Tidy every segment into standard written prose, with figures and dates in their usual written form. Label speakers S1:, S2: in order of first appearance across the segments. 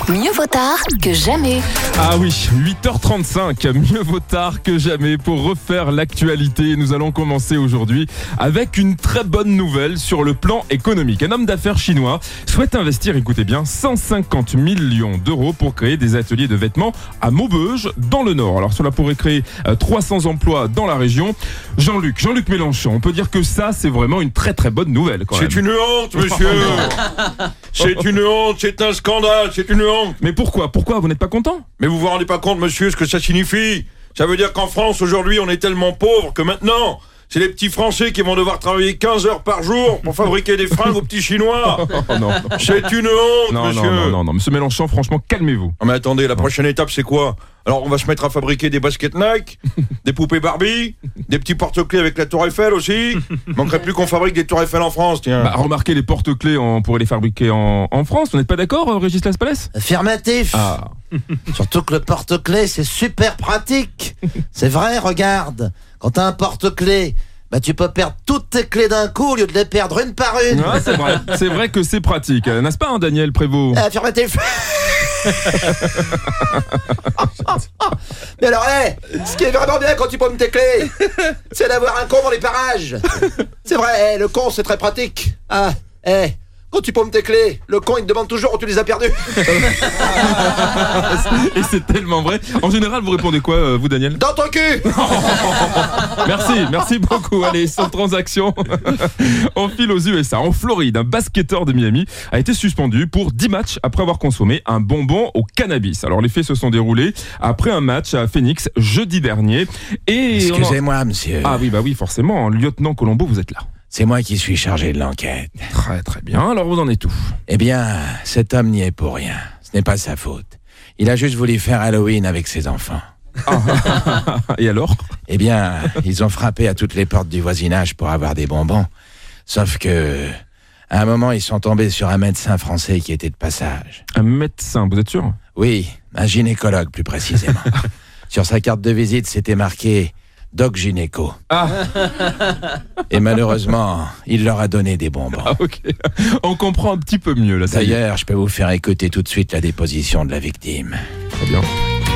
S1: Mieux vaut tard que jamais.
S2: Ah oui, 8h35, mieux vaut tard que jamais pour refaire l'actualité. Nous allons commencer aujourd'hui avec une très bonne nouvelle sur le plan économique. Un homme d'affaires chinois souhaite investir, écoutez bien, 150 millions d'euros pour créer des ateliers de vêtements à Maubeuge, dans le Nord. Alors cela pourrait créer 300 emplois dans la région. Jean-Luc Mélenchon, on peut dire que ça, c'est vraiment une très très bonne nouvelle quand même.
S3: C'est une honte, monsieur. C'est une honte, c'est un scandale, c'est une honte.
S2: Mais pourquoi vous n'êtes pas content?
S3: Mais vous vous rendez pas compte, monsieur, ce que ça signifie? Ça veut dire qu'en France, aujourd'hui, on est tellement pauvres que maintenant, c'est les petits Français qui vont devoir travailler 15 heures par jour pour fabriquer des fringues aux petits Chinois.
S2: Oh non.
S3: C'est une honte, monsieur.
S2: Non, monsieur Mélenchon, franchement, calmez-vous.
S3: Non mais attendez, la prochaine étape, c'est quoi? Alors, on va se mettre à fabriquer des baskets Nike, des poupées Barbie, des petits porte-clés avec la Tour Eiffel aussi. Manquerait plus qu'on fabrique des Tours Eiffel en France, tiens.
S2: Bah, remarquez, les porte-clés, on pourrait les fabriquer en France. Vous n'êtes pas d'accord, Régis Laspalès?
S4: Affirmatif.
S2: Ah.
S4: Surtout que le porte-clés, c'est super pratique. C'est vrai, regarde. Quand t'as un porte-clés, bah tu peux perdre toutes tes clés d'un coup au lieu de les perdre une par une.
S2: Ouais, c'est vrai que c'est pratique, n'est-ce pas, Daniel Prévost?
S4: Affirmatif. Mais alors, ce qui est vraiment bien quand tu paumes tes clés, c'est d'avoir un con dans les parages. C'est vrai, le con, c'est très pratique. Quand tu paumes tes clés, le con, il te demande toujours où tu les as perdues.
S2: Et c'est tellement vrai. En général, vous répondez quoi, vous, Daniel?
S4: Dans ton cul.
S2: Merci beaucoup. Allez, sans transaction, on file aux USA. En Floride, un basketteur de Miami a été suspendu pour 10 matchs après avoir consommé un bonbon au cannabis. Alors, les faits se sont déroulés après un match à Phoenix jeudi dernier. Et
S4: excusez-moi, monsieur.
S2: Ah oui, forcément. Lieutenant Colombo, vous êtes là.
S4: C'est moi qui suis chargé de l'enquête.
S2: Très bien, alors vous en êtes où?
S4: Eh bien, cet homme n'y est pour rien. Ce n'est pas sa faute. Il a juste voulu faire Halloween avec ses enfants.
S2: Et alors?
S4: Eh bien, ils ont frappé à toutes les portes du voisinage pour avoir des bonbons. Sauf que, à un moment, ils sont tombés sur un médecin français qui était de passage.
S2: Un médecin, vous êtes sûr?
S4: Oui, un gynécologue plus précisément. Sur sa carte de visite, c'était marqué Doc Gynéco.
S2: Ah.
S4: Et malheureusement, il leur a donné des bonbons.
S2: Ah, ok. On comprend un petit peu mieux là.
S4: D'ailleurs, je peux vous faire écouter tout de suite la déposition de la victime.
S2: Très bien.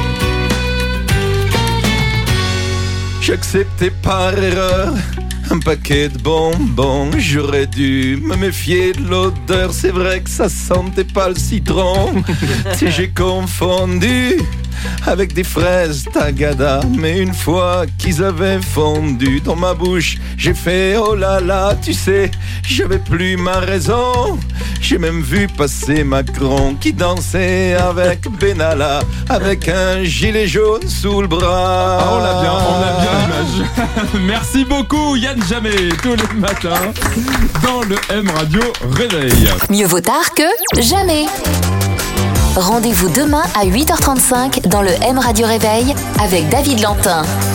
S3: J'ai accepté par erreur un paquet de bonbons. J'aurais dû me méfier de l'odeur. C'est vrai que ça sentait pas le citron. Si j'ai confondu avec des fraises tagada, mais une fois qu'ils avaient fondu dans ma bouche, j'ai fait oh là là, tu sais, j'avais plus ma raison. J'ai même vu passer Macron qui dansait avec Benalla, avec un gilet jaune sous le bras.
S2: Ah, on l'a bien l'image. Merci beaucoup Yann Jamais, tous les matins dans le M Radio Réveil.
S1: Mieux vaut tard que jamais. Rendez-vous demain à 8h35 dans le M Radio Réveil avec David Lantin.